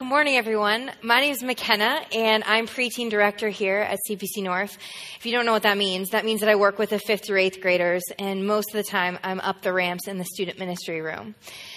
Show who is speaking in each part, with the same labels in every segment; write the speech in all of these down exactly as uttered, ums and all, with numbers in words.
Speaker 1: morning, everyone. My name is McKenna, and I'm preteen director here at C P C North. If you don't know what that means, that means that I work with the fifth through eighth graders, and most of the time I'm up the ramps in the student ministry room.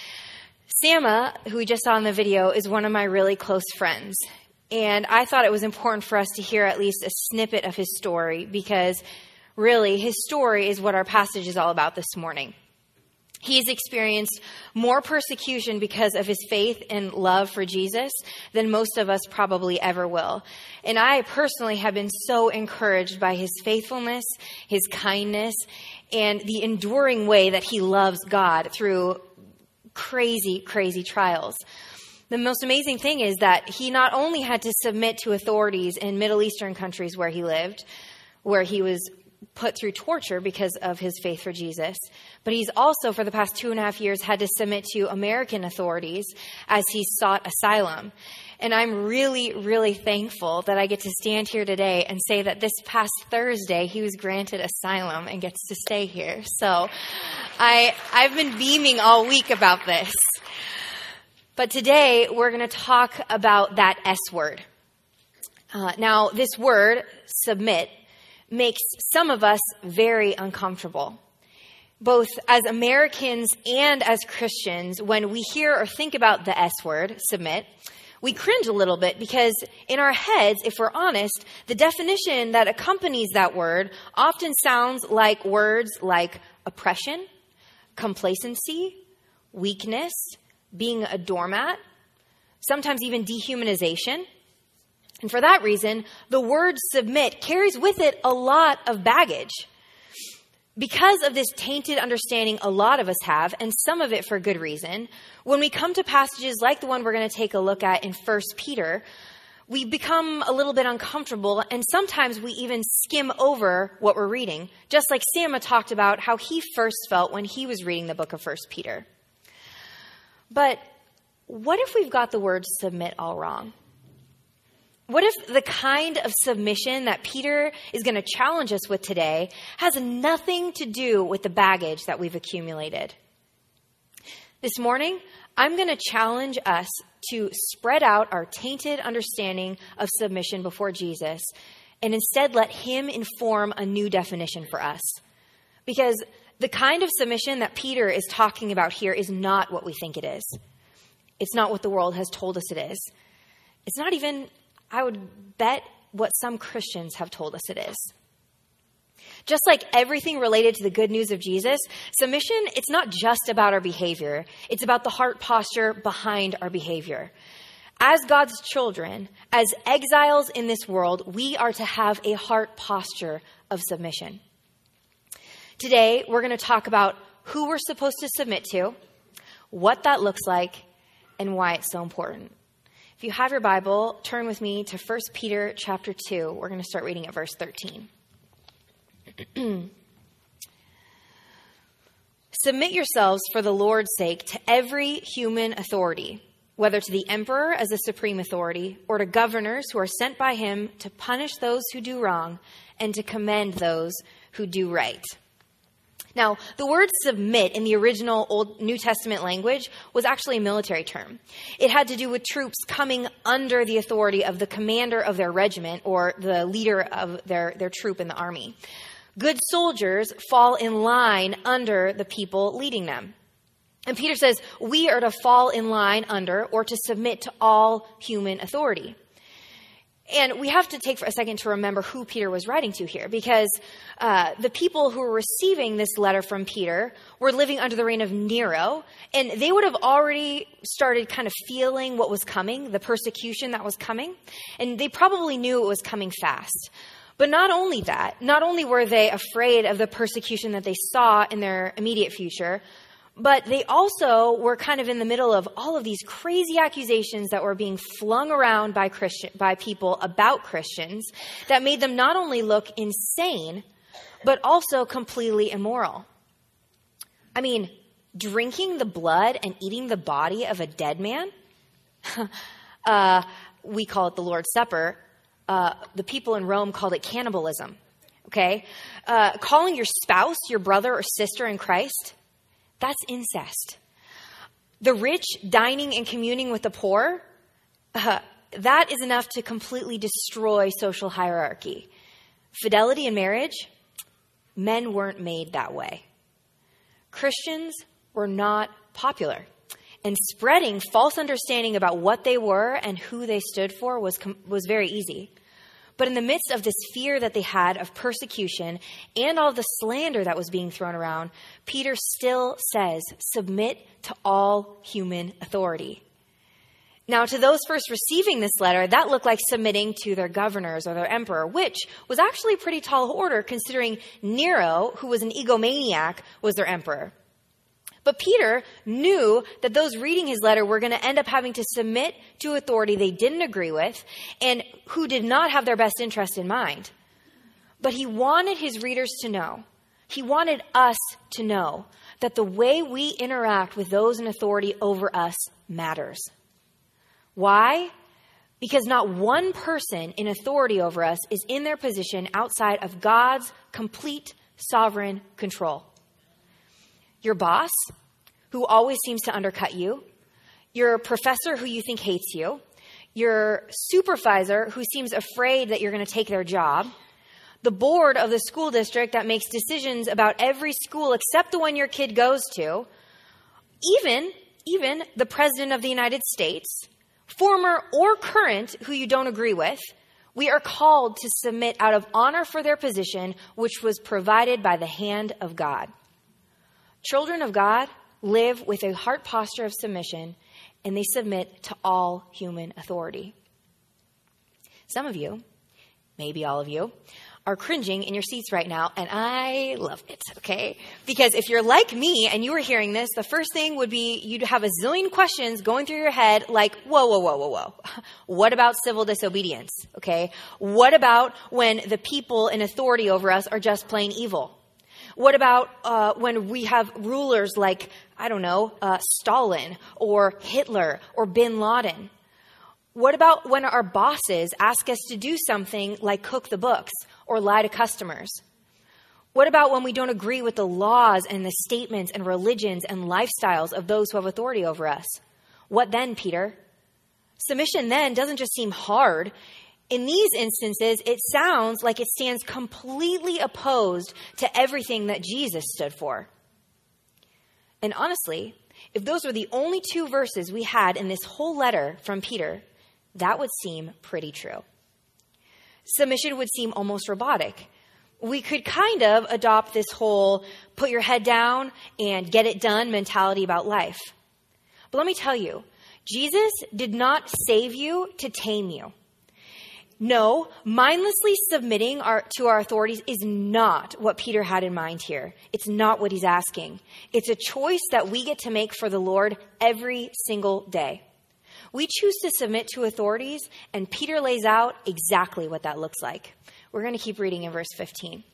Speaker 1: Sama, who we just saw in the video, is one of my really close friends, and I thought it was important for us to hear at least a snippet of his story, because really, his story is what our passage is all about this morning. He's experienced more persecution because of his faith and love for Jesus than most of us probably ever will. And I personally have been so encouraged by his faithfulness, his kindness, and the enduring way that he loves God through crazy, crazy trials. The most amazing thing is that he not only had to submit to authorities in Middle Eastern countries where he lived, where he was put through torture because of his faith for Jesus, but he's also, for the past two and a half years, had to submit to American authorities as he sought asylum. And I'm really, really thankful that I get to stand here today and say that this past Thursday, he was granted asylum and gets to stay here. So I, I've been beaming all week about this. But today, we're going to talk about that S word. Uh, now, this word, submit, makes some of us very uncomfortable. Both as Americans and as Christians, when we hear or think about the S word, submit, we cringe a little bit because in our heads, if we're honest, the definition that accompanies that word often sounds like words like oppression, complacency, weakness, being a doormat, sometimes even dehumanization. And for that reason, the word submit carries with it a lot of baggage. Because of this tainted understanding a lot of us have, and some of it for good reason, when we come to passages like the one we're going to take a look at in First Peter, we become a little bit uncomfortable, and sometimes we even skim over what we're reading, just like Sama talked about how he first felt when he was reading the book of First Peter. But what if we've got the word submit all wrong? What if the kind of submission that Peter is going to challenge us with today has nothing to do with the baggage that we've accumulated? This morning, I'm going to challenge us to spread out our tainted understanding of submission before Jesus and instead let him inform a new definition for us. Because the kind of submission that Peter is talking about here is not what we think it is. It's not what the world has told us it is. It's not even, I would bet, what some Christians have told us it is. Just like everything related to the good news of Jesus, submission, it's not just about our behavior. It's about the heart posture behind our behavior. As God's children, as exiles in this world, we are to have a heart posture of submission. Today, we're going to talk about who we're supposed to submit to, what that looks like, and why it's so important. If you have your Bible, turn with me to First Peter chapter two. We're going to start reading at verse thirteen. Submit yourselves for the Lord's sake to every human authority, whether to the emperor as the supreme authority or to governors who are sent by him to punish those who do wrong and to commend those who do right. Now, the word submit in the original Old New Testament language was actually a military term. It had to do with troops coming under the authority of the commander of their regiment or the leader of their, their troop in the army. Good soldiers fall in line under the people leading them. And Peter says we are to fall in line under or to submit to all human authority. And we have to take for a second to remember who Peter was writing to here, because uh, the people who were receiving this letter from Peter were living under the reign of Nero, and they would have already started kind of feeling what was coming, the persecution that was coming, and they probably knew it was coming fast. But not only that, not only were they afraid of the persecution that they saw in their immediate future, but they also were kind of in the middle of all of these crazy accusations that were being flung around by Christian, by people about Christians that made them not only look insane, but also completely immoral. I mean, drinking the blood and eating the body of a dead man? uh, we call it the Lord's Supper. Uh, the people in Rome called it cannibalism. Okay? Uh, calling your spouse your brother or sister in Christ? That's incest. The rich dining and communing with the poor, Uh, that is enough to completely destroy social hierarchy. Fidelity in marriage, men weren't made that way. Christians were not popular. And spreading false understanding about what they were and who they stood for was, was very easy. But in the midst of this fear that they had of persecution and all of the slander that was being thrown around, Peter still says, submit to all human authority. Now, to those first receiving this letter, that looked like submitting to their governors or their emperor, which was actually a pretty tall order considering Nero, who was an egomaniac, was their emperor. But Peter knew that those reading his letter were going to end up having to submit to authority they didn't agree with and who did not have their best interest in mind. But he wanted his readers to know, he wanted us to know that the way we interact with those in authority over us matters. Why? Because not one person in authority over us is in their position outside of God's complete sovereign control. Your boss, who always seems to undercut you, your professor who you think hates you, your supervisor who seems afraid that you're going to take their job, the board of the school district that makes decisions about every school except the one your kid goes to, even, even the president of the United States, former or current who you don't agree with, we are called to submit out of honor for their position, which was provided by the hand of God. Children of God live with a heart posture of submission, and they submit to all human authority. Some of you, maybe all of you, are cringing in your seats right now, and I love it, okay? Because if you're like me and you were hearing this, the first thing would be you'd have a zillion questions going through your head like, whoa, whoa, whoa, whoa, whoa. What about civil disobedience, okay? What about when the people in authority over us are just plain evil? What about uh, when we have rulers like, I don't know, uh, Stalin or Hitler or Bin Laden? What about when our bosses ask us to do something like cook the books or lie to customers? What about when we don't agree with the laws and the statements and religions and lifestyles of those who have authority over us? What then, Peter? Submission then doesn't just seem hard. In these instances, it sounds like it stands completely opposed to everything that Jesus stood for. And honestly, if those were the only two verses we had in this whole letter from Peter, that would seem pretty true. Submission would seem almost robotic. We could kind of adopt this whole put your head down and get it done mentality about life. But let me tell you, Jesus did not save you to tame you. No, mindlessly submitting our, to our authorities is not what Peter had in mind here. It's not what he's asking. It's a choice that we get to make for the Lord every single day. We choose to submit to authorities, and Peter lays out exactly what that looks like. We're going to keep reading in verse fifteen.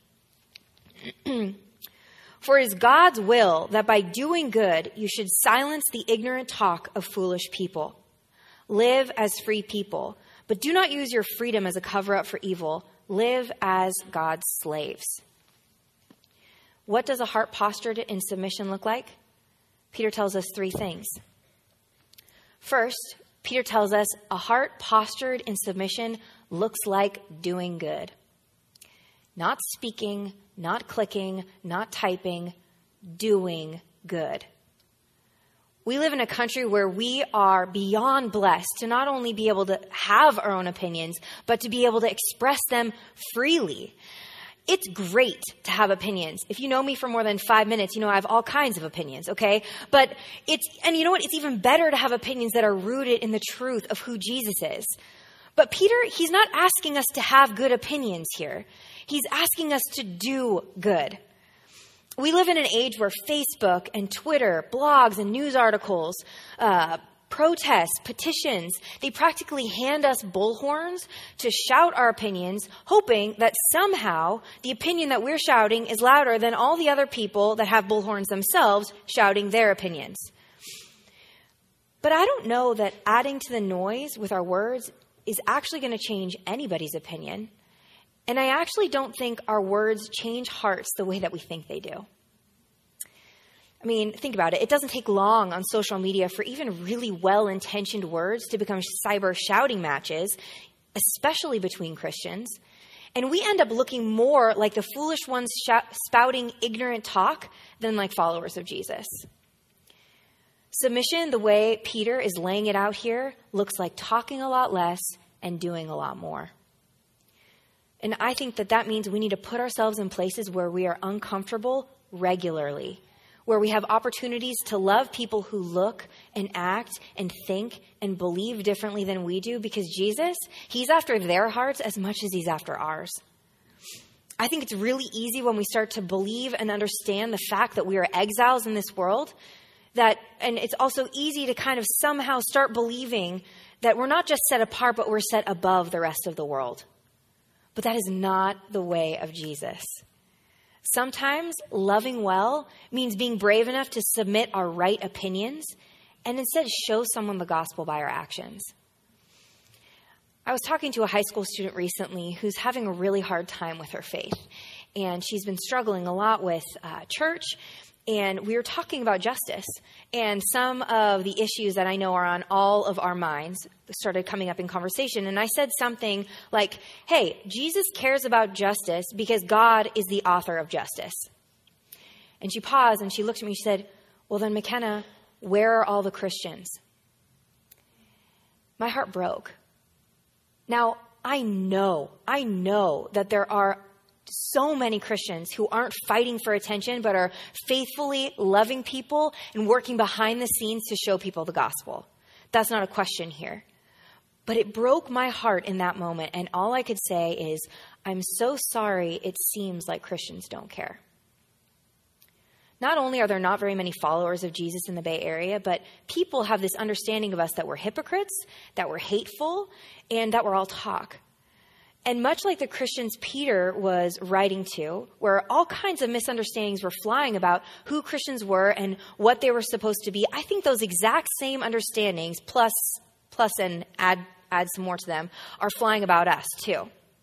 Speaker 1: For it is God's will that by doing good, you should silence the ignorant talk of foolish people. Live as free people. But do not use your freedom as a cover-up for evil. Live as God's slaves. What does a heart postured in submission look like? Peter tells us three things. First, Peter tells us a heart postured in submission looks like doing good. Not speaking, not clicking, not typing, doing good. We live in a country where we are beyond blessed to not only be able to have our own opinions, but to be able to express them freely. It's great to have opinions. If you know me for more than five minutes, you know I have all kinds of opinions, okay? But it's, and you know what? It's even better to have opinions that are rooted in the truth of who Jesus is. But Peter, he's not asking us to have good opinions here. He's asking us to do good. We live in an age where Facebook and Twitter, blogs and news articles, uh, protests, petitions, they practically hand us bullhorns to shout our opinions, hoping that somehow the opinion that we're shouting is louder than all the other people that have bullhorns themselves shouting their opinions. But I don't know that adding to the noise with our words is actually going to change anybody's opinion. And I actually don't think our words change hearts the way that we think they do. I mean, think about it. It doesn't take long on social media for even really well-intentioned words to become cyber shouting matches, especially between Christians. And we end up looking more like the foolish ones sh- spouting ignorant talk than like followers of Jesus. Submission, the way Peter is laying it out here, looks like talking a lot less and doing a lot more. And I think that that means we need to put ourselves in places where we are uncomfortable regularly, where we have opportunities to love people who look and act and think and believe differently than we do, because Jesus, he's after their hearts as much as he's after ours. I think it's really easy when we start to believe and understand the fact that we are exiles in this world, that, and it's also easy to kind of somehow start believing that we're not just set apart, but we're set above the rest of the world. But that is not the way of Jesus. Sometimes loving well means being brave enough to submit our right opinions and instead show someone the gospel by our actions. I was talking to a high school student recently who's having a really hard time with her faith. And she's been struggling a lot with uh, church. And we were talking about justice. And some of the issues that I know are on all of our minds started coming up in conversation. And I said something like, hey, Jesus cares about justice because God is the author of justice. And she paused and she looked at me and she said, well, then, McKenna, where are all the Christians? My heart broke. Now, I know, I know that there are so many Christians who aren't fighting for attention, but are faithfully loving people and working behind the scenes to show people the gospel. That's not a question here. But it broke my heart in that moment. And all I could say is, I'm so sorry it seems like Christians don't care. Not only are there not very many followers of Jesus in the Bay Area, but people have this understanding of us that we're hypocrites, that we're hateful, and that we're all talk. And much like the Christians Peter was writing to, where all kinds of misunderstandings were flying about who Christians were and what they were supposed to be, I think those exact same understandings, plus, plus and add, add some more to them, are flying about us too.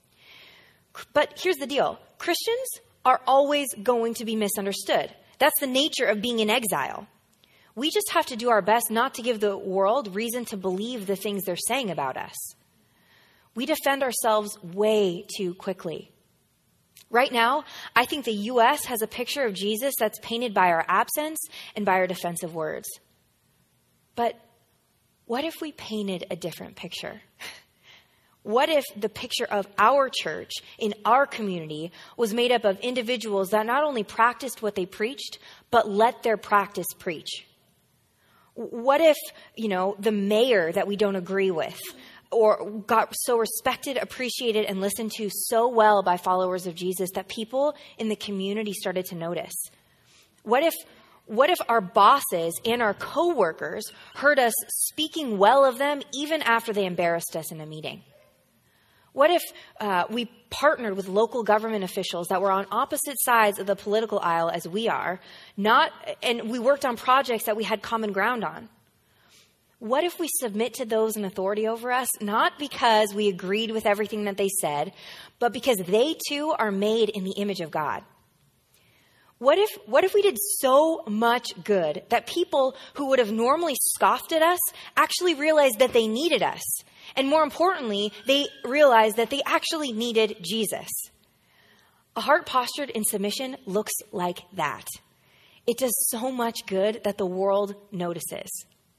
Speaker 1: But here's the deal. Christians are always going to be misunderstood. That's the nature of being in exile. We just have to do our best not to give the world reason to believe the things they're saying about us. We defend ourselves way too quickly. Right now, I think the U S has a picture of Jesus that's painted by our absence and by our defensive words. But what if we painted a different picture? What if the picture of our church in our community was made up of individuals that not only practiced what they preached, but let their practice preach? What if, you know, the mayor that we don't agree with, or got so respected, appreciated, and listened to so well by followers of Jesus that people in the community started to notice? What if, what if our bosses and our coworkers heard us speaking well of them even after they embarrassed us in a meeting? What if uh, we partnered with local government officials that were on opposite sides of the political aisle as we are, not, and we worked on projects that we had common ground on? What if we submit to those in authority over us, not because we agreed with everything that they said, but because they too are made in the image of God? What if, what if we did so much good that people who would have normally scoffed at us actually realized that they needed us? And more importantly, they realized that they actually needed Jesus. A heart postured in submission looks like that. It does so much good that the world notices.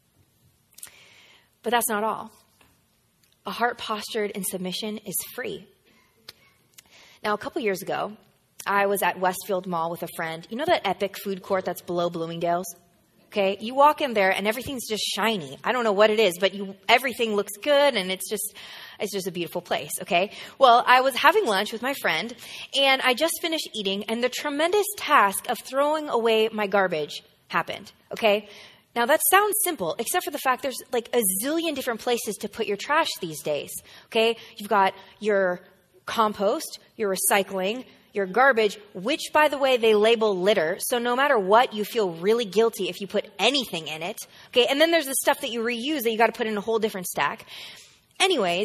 Speaker 1: But that's not all. A heart postured in submission is free. Now, a couple years ago, I was at Westfield Mall with a friend. You know that epic food court that's below Bloomingdale's? Okay, you walk in there and everything's just shiny. I don't know what it is, but you, everything looks good and it's just, it's just a beautiful place. Okay. Well, I was having lunch with my friend and I just finished eating and the tremendous task of throwing away my garbage happened. Okay. Now that sounds simple, except for the fact there's like a zillion different places to put your trash these days. Okay. You've got your compost, your recycling, your garbage, which, by the way, they label litter. So no matter what, you feel really guilty if you put anything in it. Okay, and then there's the stuff that you reuse that you got to put in a whole different stack. Anyways,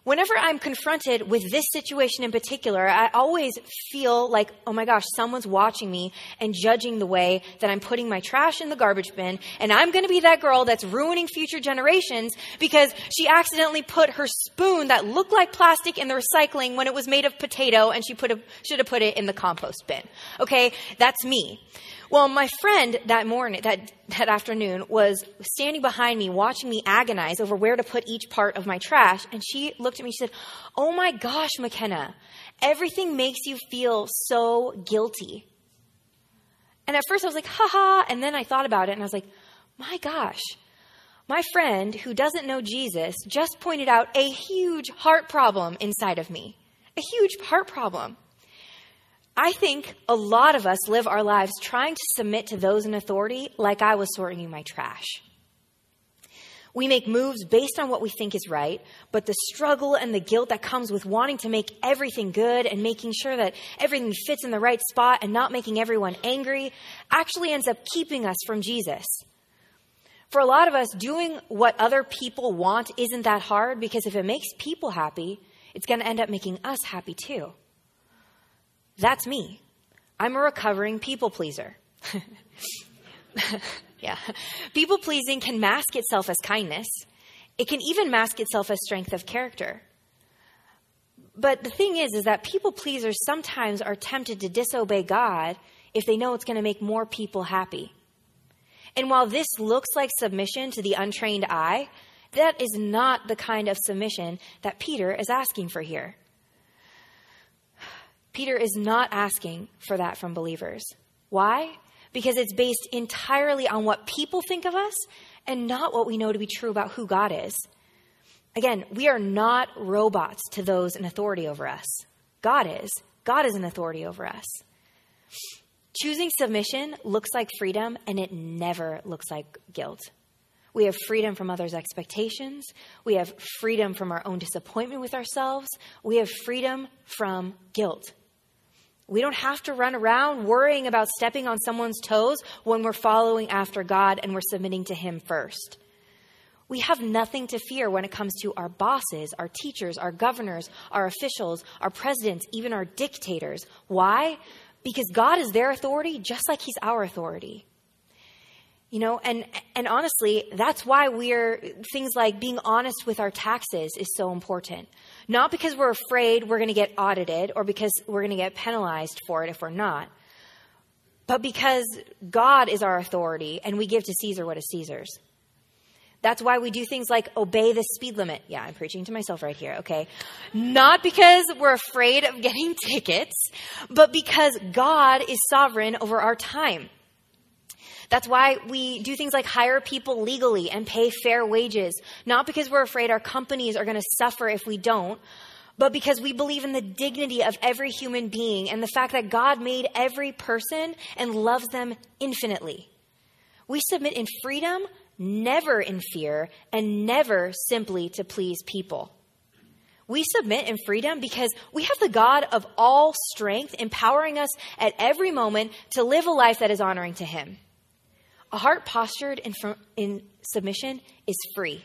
Speaker 1: Whenever I'm confronted with this situation in particular, I always feel like, oh my gosh, someone's watching me and judging the way that I'm putting my trash in the garbage bin. And I'm going to be that girl that's ruining future generations because she accidentally put her spoon that looked like plastic in the recycling when it was made of potato, and she put a, should have put it in the compost bin. Okay, that's me. Well, my friend that morning, that, that afternoon was standing behind me, watching me agonize over where to put each part of my trash. And she looked at me, she said, oh my gosh, McKenna, everything makes you feel so guilty. And at first I was like, haha. And then I thought about it and I was like, my gosh, my friend who doesn't know Jesus just pointed out a huge heart problem inside of me, a huge heart problem. I think a lot of us live our lives trying to submit to those in authority like I was sorting my trash. We make moves based on what we think is right, but the struggle and the guilt that comes with wanting to make everything good and making sure that everything fits in the right spot and not making everyone angry actually ends up keeping us from Jesus. For a lot of us, doing what other people want isn't that hard because if it makes people happy, it's going to end up making us happy too. That's me. I'm a recovering people pleaser. Yeah. People pleasing can mask itself as kindness. It can even mask itself as strength of character. But the thing is, is that people pleasers sometimes are tempted to disobey God if they know it's going to make more people happy. And while this looks like submission to the untrained eye, that is not the kind of submission that Peter is asking for here. Peter is not asking for that from believers. Why? Because it's based entirely on what people think of us and not what we know to be true about who God is. Again, we are not robots to those in authority over us. God is. God is an authority over us. Choosing submission looks like freedom, and it never looks like guilt. We have freedom from others' expectations. We have freedom from our own disappointment with ourselves. We have freedom from guilt. We don't have to run around worrying about stepping on someone's toes when we're following after God and we're submitting to Him first. We have nothing to fear when it comes to our bosses, our teachers, our governors, our officials, our presidents, even our dictators. Why? Because God is their authority just like He's our authority. You know, and and honestly, that's why we're, things like being honest with our taxes is so important. Not because we're afraid we're going to get audited or because we're going to get penalized for it if we're not, but because God is our authority and we give to Caesar what is Caesar's. That's why we do things like obey the speed limit. Yeah, I'm preaching to myself right here, okay? Not because we're afraid of getting tickets, but because God is sovereign over our time. That's why we do things like hire people legally and pay fair wages, not because we're afraid our companies are going to suffer if we don't, but because we believe in the dignity of every human being and the fact that God made every person and loves them infinitely. We submit in freedom, never in fear, and never simply to please people. We submit in freedom because we have the God of all strength empowering us at every moment to live a life that is honoring to Him. A heart postured in, fr- in submission is free.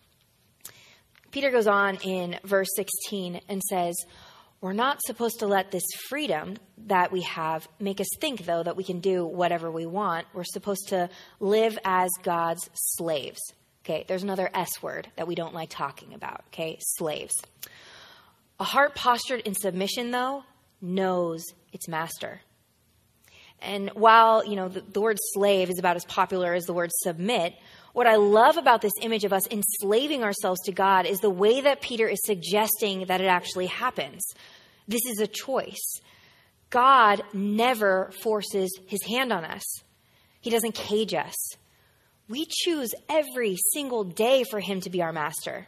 Speaker 1: Peter goes on in verse sixteen and says, we're not supposed to let this freedom that we have make us think, though, that we can do whatever we want. We're supposed to live as God's slaves. Okay, there's another S word that we don't like talking about, okay, slaves. A heart postured in submission, though, knows its master. And while, you know, the, the word slave is about as popular as the word submit, what I love about this image of us enslaving ourselves to God is the way that Peter is suggesting that it actually happens. This is a choice. God never forces His hand on us. He doesn't cage us. We choose every single day for Him to be our master.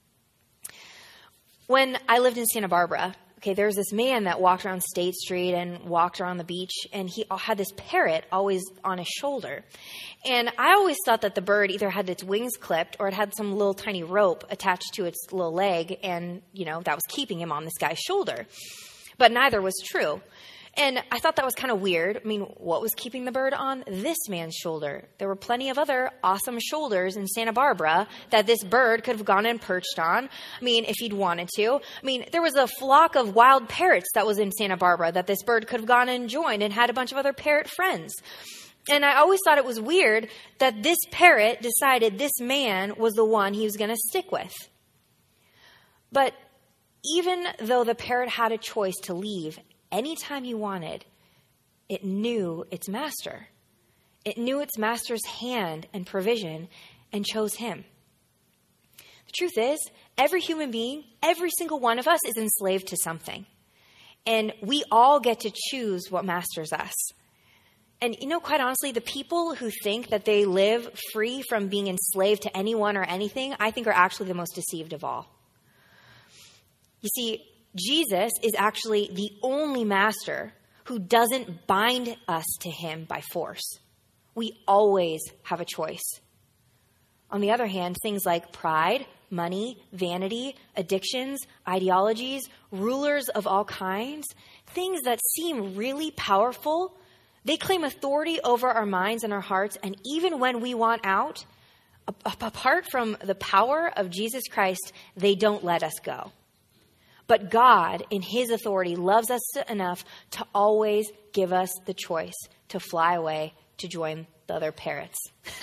Speaker 1: When I lived in Santa Barbara, okay, there was this man that walked around State Street and walked around the beach, and he had this parrot always on his shoulder. And I always thought that the bird either had its wings clipped or it had some little tiny rope attached to its little leg, and, you know, that was keeping him on this guy's shoulder. But neither was true. And I thought that was kind of weird. I mean, what was keeping the bird on this man's shoulder? There were plenty of other awesome shoulders in Santa Barbara that this bird could have gone and perched on. I mean, if he'd wanted to. I mean, there was a flock of wild parrots that was in Santa Barbara that this bird could have gone and joined and had a bunch of other parrot friends. And I always thought it was weird that this parrot decided this man was the one he was going to stick with. But even though the parrot had a choice to leave anytime he wanted, it knew its master. It knew its master's hand and provision and chose him. The truth is, every human being, every single one of us is enslaved to something. And we all get to choose what masters us. And, you know, quite honestly, the people who think that they live free from being enslaved to anyone or anything, I think are actually the most deceived of all. You see, Jesus is actually the only master who doesn't bind us to him by force. We always have a choice. On the other hand, things like pride, money, vanity, addictions, ideologies, rulers of all kinds, things that seem really powerful, they claim authority over our minds and our hearts, and even when we want out, apart from the power of Jesus Christ, they don't let us go. But God, in his authority, loves us enough to always give us the choice to fly away to join the other parrots.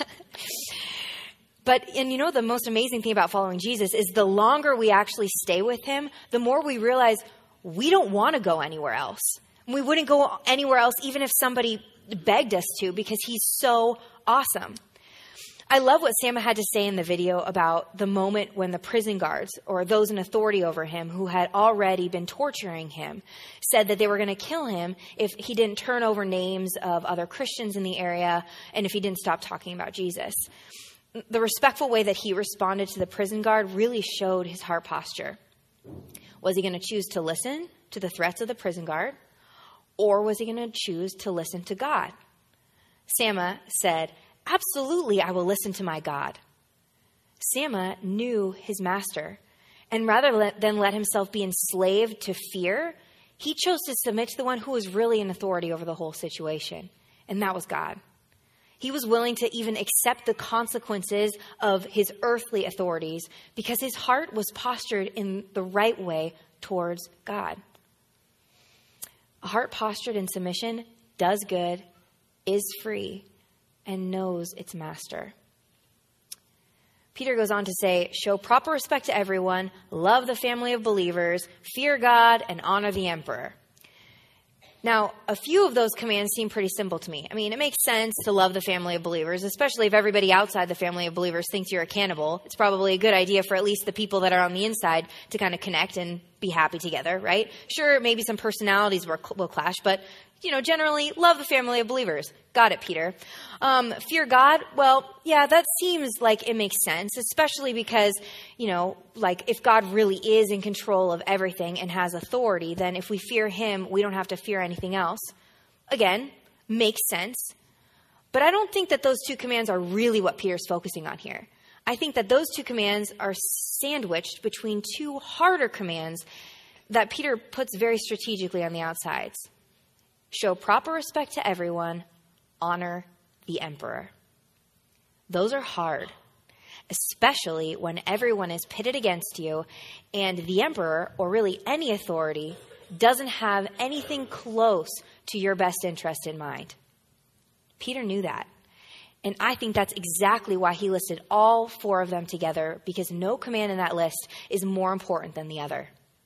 Speaker 1: But, and you know, the most amazing thing about following Jesus is the longer we actually stay with him, the more we realize we don't want to go anywhere else. We wouldn't go anywhere else even if somebody begged us to, because he's so awesome. I love what Sam had to say in the video about the moment when the prison guards, or those in authority over him who had already been torturing him, said that they were going to kill him if he didn't turn over names of other Christians in the area and if he didn't stop talking about Jesus. The respectful way that he responded to the prison guard really showed his heart posture. Was he going to choose to listen to the threats of the prison guard? Or was he going to choose to listen to God? Sama said, "Absolutely, I will listen to my God." Sama knew his master, and rather than let himself be enslaved to fear, he chose to submit to the one who was really in authority over the whole situation, and that was God. He was willing to even accept the consequences of his earthly authorities because his heart was postured in the right way towards God. A heart postured in submission does good, is free, and knows its master. Peter goes on to say, show proper respect to everyone, love the family of believers, fear God, and honor the emperor. Now, a few of those commands seem pretty simple to me. I mean, it makes sense to love the family of believers, especially if everybody outside the family of believers thinks you're a cannibal. It's probably a good idea for at least the people that are on the inside to kind of connect and be happy together, right? Sure, maybe some personalities will, will clash, but, you know, generally, love the family of believers. Got it, Peter. Um, fear God, well, yeah, that seems like it makes sense, especially because, you know, like if God really is in control of everything and has authority, then if we fear him, we don't have to fear anything else. Again, makes sense. But I don't think that those two commands are really what Peter's focusing on here. I think that those two commands are sandwiched between two harder commands that Peter puts very strategically on the outsides. Show proper respect to everyone, honor the emperor. Those are hard, especially when everyone is pitted against you and the emperor, or really any authority, doesn't have anything close to your best interest in mind. Peter knew that. And I think that's exactly why he listed all four of them together, because no command in that list is more important than the other.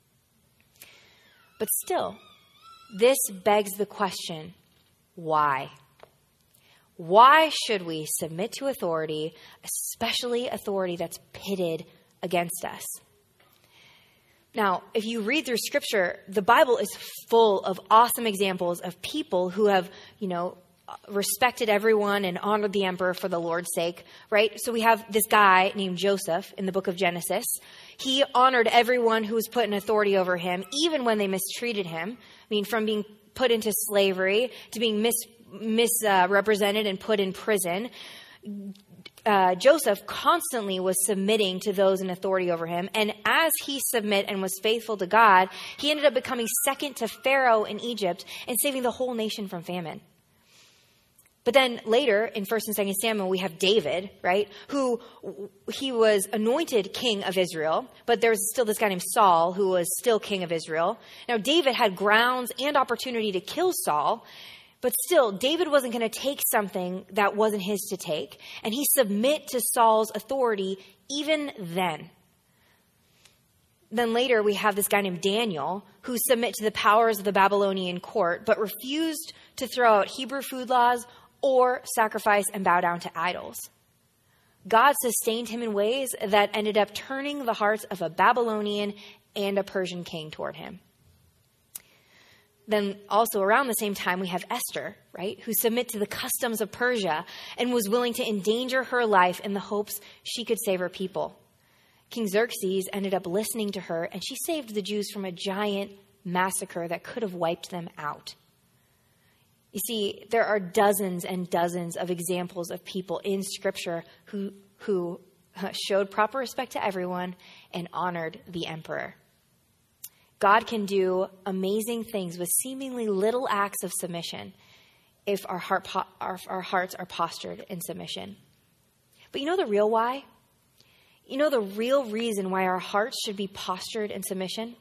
Speaker 1: But still, this begs the question, why? Why should we submit to authority, especially authority that's pitted against us? Now, if you read through Scripture, the Bible is full of awesome examples of people who have, you know, respected everyone and honored the emperor for the Lord's sake, right? So we have this guy named Joseph in the book of Genesis. He honored everyone who was put in authority over him, even when they mistreated him. I mean, from being put into slavery to being mis misrepresented uh, and put in prison. uh, Joseph constantly was submitting to those in authority over him. And as he submit and was faithful to God, he ended up becoming second to Pharaoh in Egypt and saving the whole nation from famine. But then later in First and Second Samuel, we have David, right? Who he was anointed king of Israel, but there's still this guy named Saul who was still king of Israel. Now, David had grounds and opportunity to kill Saul, but still, David wasn't going to take something that wasn't his to take. And he submit to Saul's authority even then. Then later, we have this guy named Daniel who submit to the powers of the Babylonian court, but refused to throw out Hebrew food laws or sacrifice and bow down to idols. God sustained him in ways that ended up turning the hearts of a Babylonian and a Persian king toward him. Then also around the same time, we have Esther, right, who submit to the customs of Persia and was willing to endanger her life in the hopes she could save her people. King Xerxes ended up listening to her, and she saved the Jews from a giant massacre that could have wiped them out. You see, there are dozens and dozens of examples of people in Scripture who, who showed proper respect to everyone and honored the emperor. God can do amazing things with seemingly little acts of submission if our, heart po- our, our hearts are postured in submission. But you know the real why? You know the real reason why our hearts should be postured in submission?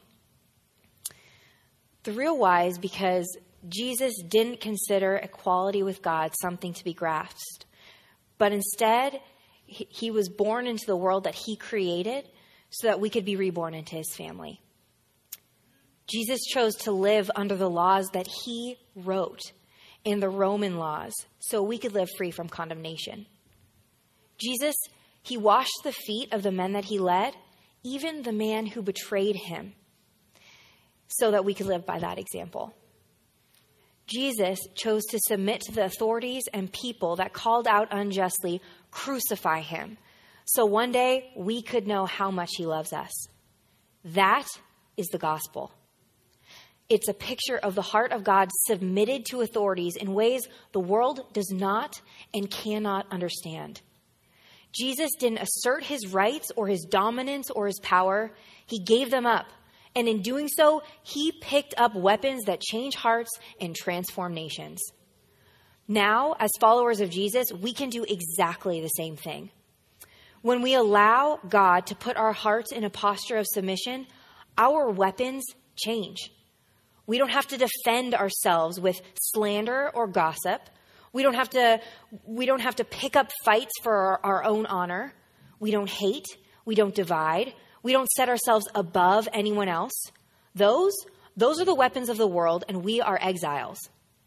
Speaker 1: The real why is because Jesus didn't consider equality with God something to be grasped, but instead he was born into the world that he created so that we could be reborn into his family. Jesus chose to live under the laws that he wrote in the Roman laws so we could live free from condemnation. Jesus, he washed the feet of the men that he led, even the man who betrayed him, so that we could live by that example. Jesus chose to submit to the authorities and people that called out unjustly, crucify him, so one day we could know how much he loves us. That is the gospel. It's a picture of the heart of God submitted to authorities in ways the world does not and cannot understand. Jesus didn't assert his rights or his dominance or his power. He gave them up. And in doing so, he picked up weapons that change hearts and transform nations. Now, as followers of Jesus, we can do exactly the same thing. When we allow God to put our hearts in a posture of submission, our weapons change. We don't have to defend ourselves with slander or gossip. We don't have to, we don't have to pick up fights for our, our own honor. We don't hate. We don't divide. We don't set ourselves above anyone else. Those, those are the weapons of the world, and we are exiles.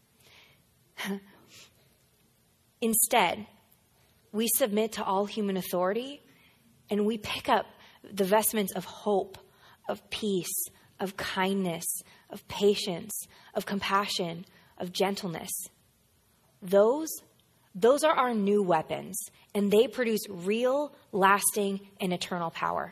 Speaker 1: Instead, we submit to all human authority, and we pick up the vestments of hope, of peace, of kindness, of patience, of compassion, of gentleness. Those, those are our new weapons, and they produce real, lasting, and eternal power.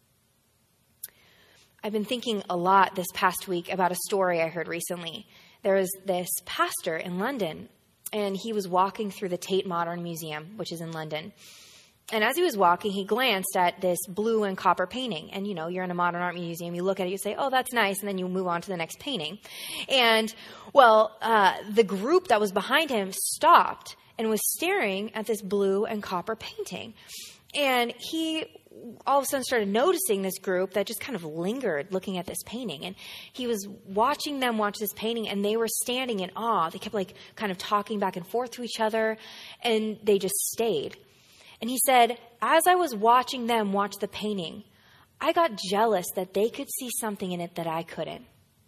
Speaker 1: I've been thinking a lot this past week about a story I heard recently. There was this pastor in London, and he was walking through the Tate Modern Museum, which is in London. And as he was walking, he glanced at this blue and copper painting. And, you know, you're in a modern art museum. You look at it, you say, oh, that's nice. And then you move on to the next painting. And, well, uh, the group that was behind him stopped and was staring at this blue and copper painting. And he all of a sudden started noticing this group that just kind of lingered looking at this painting. And he was watching them watch this painting, and they were standing in awe. They kept like kind of talking back and forth to each other, and they just stayed. And he said, as I was watching them watch the painting, I got jealous that they could see something in it that I couldn't.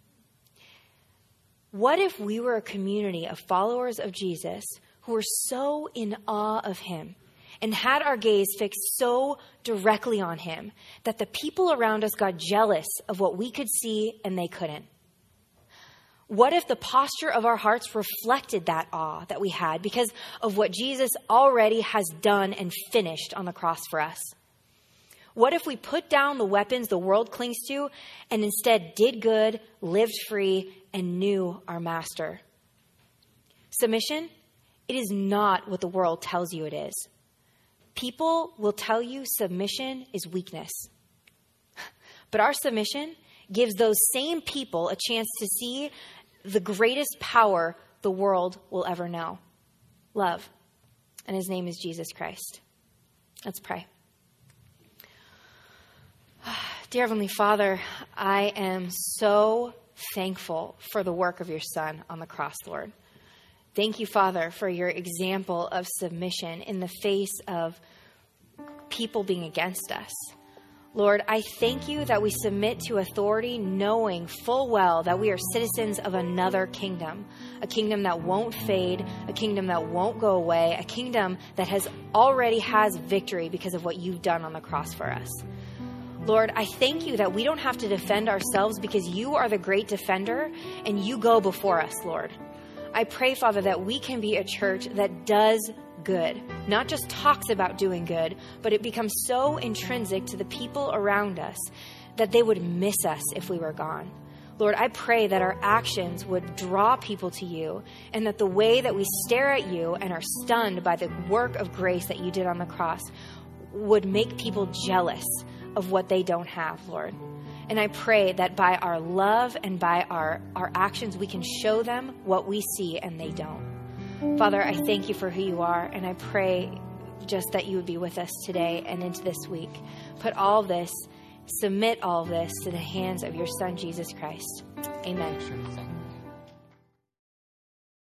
Speaker 1: What if we were a community of followers of Jesus who were so in awe of him and had our gaze fixed so directly on him that the people around us got jealous of what we could see and they couldn't? What if the posture of our hearts reflected that awe that we had because of what Jesus already has done and finished on the cross for us? What if we put down the weapons the world clings to and instead did good, lived free, and knew our master? Submission, it is not what the world tells you it is. People will tell you submission is weakness. But our submission gives those same people a chance to see the greatest power the world will ever know. Love. And his name is Jesus Christ. Let's pray. Dear Heavenly Father, I am so thankful for the work of your Son on the cross, Lord. Thank you, Father, for your example of submission in the face of people being against us. Lord, I thank you that we submit to authority knowing full well that we are citizens of another kingdom, a kingdom that won't fade, a kingdom that won't go away, a kingdom that has already has victory because of what you've done on the cross for us. Lord, I thank you that we don't have to defend ourselves because you are the great defender and you go before us, Lord. I pray, Father, that we can be a church that does good, not just talks about doing good, but it becomes so intrinsic to the people around us that they would miss us if we were gone. Lord, I pray that our actions would draw people to you and that the way that we stare at you and are stunned by the work of grace that you did on the cross would make people jealous of what they don't have, Lord. And I pray that by our love and by our, our actions, we can show them what we see and they don't. Father, I thank you for who you are, and I pray just that you would be with us today and into this week. Put all this, submit all this to the hands of your Son, Jesus Christ. Amen.